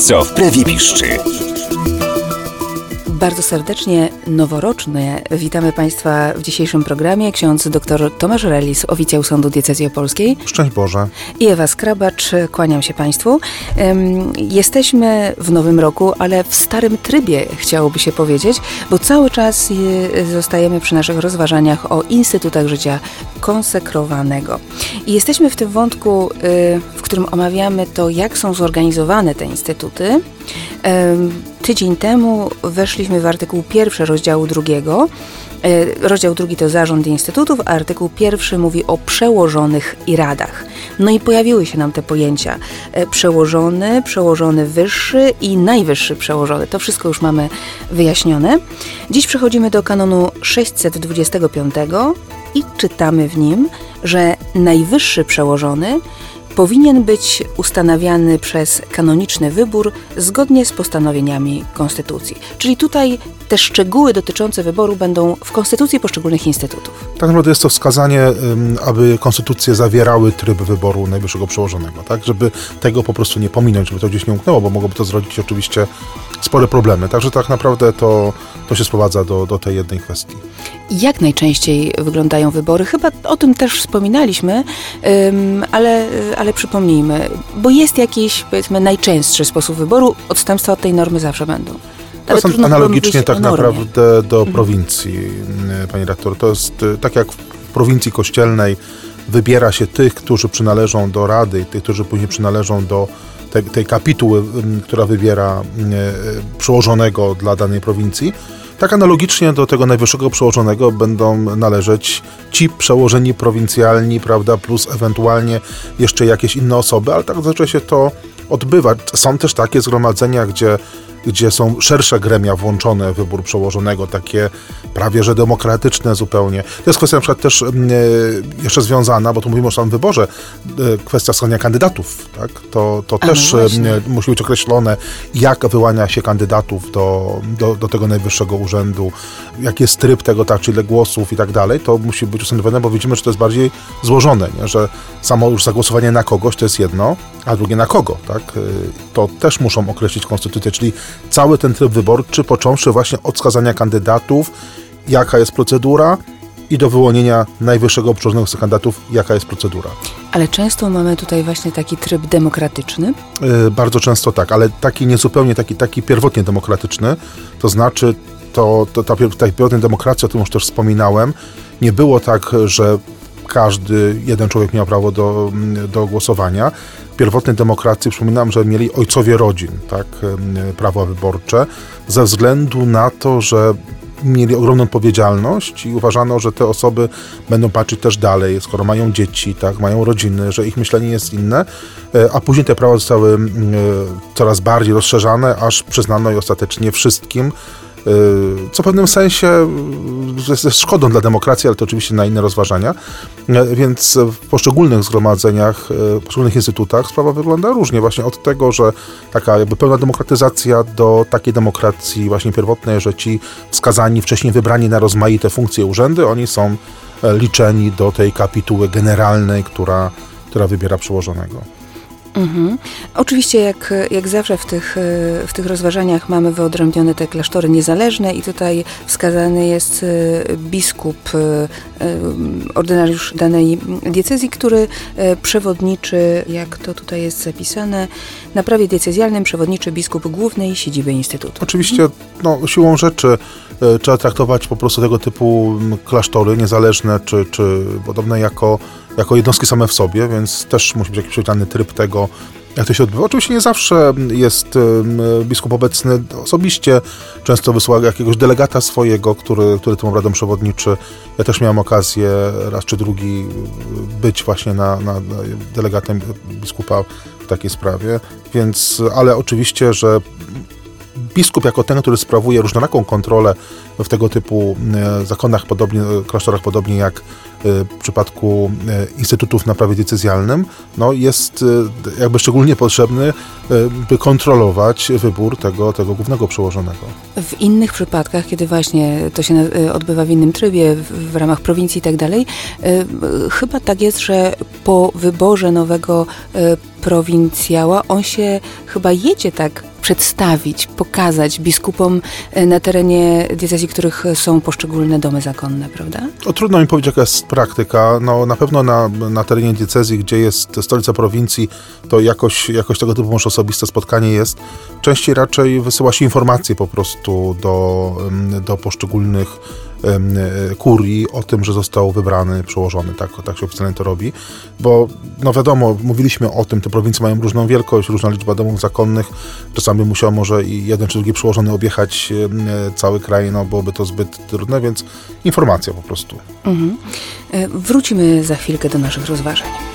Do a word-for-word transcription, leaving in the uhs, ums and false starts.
co w Prewie piszczy. Bardzo serdecznie noworocznie witamy Państwa w dzisiejszym programie. Ksiądz dr Tomasz Relis, oficjał Sądu Diecezji Opolskiej. Szczęść Boże. I Ewa Skrabacz, kłaniam się Państwu. Jesteśmy w nowym roku, ale w starym trybie, chciałoby się powiedzieć, bo cały czas zostajemy przy naszych rozważaniach o instytutach życia konsekrowanego. I jesteśmy w tym wątku, w którym omawiamy to, jak są zorganizowane te instytuty. Tydzień temu weszliśmy w artykuł pierwszy rozdziału drugiego. Rozdział drugi to zarząd instytutów, a artykuł pierwszy mówi o przełożonych i radach. No i pojawiły się nam te pojęcia przełożony, przełożony wyższy i najwyższy przełożony. To wszystko już mamy wyjaśnione. Dziś przechodzimy do kanonu sześćset dwudziestego piątego i czytamy w nim, że najwyższy przełożony powinien być ustanawiany przez kanoniczny wybór zgodnie z postanowieniami Konstytucji. Czyli tutaj te szczegóły dotyczące wyboru będą w Konstytucji poszczególnych instytutów. Tak naprawdę jest to wskazanie, aby konstytucje zawierały tryb wyboru najwyższego przełożonego, tak? Żeby tego po prostu nie pominąć, żeby to gdzieś nie umknęło, bo mogłoby to zrodzić oczywiście spore problemy. Także tak naprawdę to, to się sprowadza do, do tej jednej kwestii. Jak najczęściej wyglądają wybory? Chyba o tym też wspominaliśmy, ale, ale przypomnijmy, bo jest jakiś, powiedzmy, najczęstszy sposób wyboru, odstępstwa od tej normy zawsze będą. To jest analogicznie tak naprawdę do mhm. prowincji, pani rektor. To jest tak jak w prowincji kościelnej wybiera się tych, którzy przynależą do rady i tych, którzy później przynależą do tej, tej kapituły, która wybiera przełożonego dla danej prowincji. Tak analogicznie do tego najwyższego przełożonego będą należeć ci przełożeni prowincjalni, prawda, plus ewentualnie jeszcze jakieś inne osoby, ale tak zaczyna się to odbywać. Są też takie zgromadzenia, gdzie gdzie są szersze gremia włączone w wybór przełożonego, takie prawie że demokratyczne zupełnie. To jest kwestia na przykład też e, jeszcze związana, bo tu mówimy o samym wyborze, e, kwestia wskazania kandydatów, tak? To, to też e, musi być określone, jak wyłania się kandydatów do, do, do tego najwyższego urzędu, jaki jest tryb tego, tak, czy ile głosów i tak dalej. To musi być ustanowione, bo widzimy, że to jest bardziej złożone, nie? Że samo już zagłosowanie na kogoś to jest jedno, a drugie na kogo, tak? E, to też muszą określić konstytucję, czyli cały ten tryb wyborczy, począwszy właśnie od wskazania kandydatów, jaka jest procedura i do wyłonienia najwyższego przełożonego z kandydatów, jaka jest procedura. Ale często mamy tutaj właśnie taki tryb demokratyczny? Yy, bardzo często tak, ale taki niezupełnie, taki, taki pierwotnie demokratyczny, to znaczy to, to ta, ta pierwotna demokracja, o tym już też wspominałem, nie było tak, że każdy, jeden człowiek miał prawo do, do głosowania. W pierwotnej demokracji przypominam, że mieli ojcowie rodzin, tak, prawo wyborcze, ze względu na to, że mieli ogromną odpowiedzialność i uważano, że te osoby będą patrzeć też dalej, skoro mają dzieci, tak, mają rodziny, że ich myślenie jest inne, a później te prawa zostały coraz bardziej rozszerzane, aż przyznano je ostatecznie wszystkim, co w pewnym sensie jest szkodą dla demokracji, ale to oczywiście na inne rozważania. Więc w poszczególnych zgromadzeniach, w poszczególnych instytutach sprawa wygląda różnie. Właśnie od tego, że taka jakby pełna demokratyzacja do takiej demokracji właśnie pierwotnej, że ci wskazani, wcześniej wybrani na rozmaite funkcje urzędy, oni są liczeni do tej kapituły generalnej, która, która wybiera przełożonego. Mhm. Oczywiście jak, jak zawsze w tych, w tych rozważaniach mamy wyodrębnione te klasztory niezależne i tutaj wskazany jest biskup, ordynariusz danej diecezji, który przewodniczy, jak to tutaj jest zapisane, na prawie diecezjalnym przewodniczy biskup głównej siedziby Instytutu. Oczywiście no, siłą rzeczy trzeba traktować po prostu tego typu klasztory niezależne czy, czy podobne jako jako jednostki same w sobie, więc też musi być jakiś przewidziany tryb tego, jak to się odbywa. Oczywiście nie zawsze jest biskup obecny osobiście, często wysyła jakiegoś delegata swojego, który, który tym obradom przewodniczy. Ja też miałem okazję raz czy drugi być właśnie na, na, na delegatem biskupa w takiej sprawie, więc, ale oczywiście, że biskup jako ten, który sprawuje różnoraką kontrolę w tego typu zakonach, podobnie, klasztorach, podobnie jak w przypadku instytutów na prawie decyzjalnym, no jest jakby szczególnie potrzebny, by kontrolować wybór tego, tego głównego przełożonego. W innych przypadkach, kiedy właśnie to się odbywa w innym trybie, w, w ramach prowincji i tak dalej, chyba tak jest, że po wyborze nowego prowincjała on się chyba jedzie tak przedstawić, pokazać biskupom na terenie diecezji, których są poszczególne domy zakonne, prawda? O, trudno mi powiedzieć, jaka jest praktyka. No, na pewno na, na terenie diecezji, gdzie jest stolica prowincji, to jakoś, jakoś tego typu może osobiste spotkanie jest. Częściej raczej wysyła się informacje po prostu do, do poszczególnych kurii o tym, że został wybrany przełożony, tak, tak się oficjalnie to robi, bo no wiadomo, mówiliśmy o tym, te prowincje mają różną wielkość, różna liczba domów zakonnych, czasami musiał może i jeden czy drugi przełożony objechać cały kraj, no byłoby to zbyt trudne, więc informacja po prostu. Mhm. Wrócimy za chwilkę do naszych rozważań.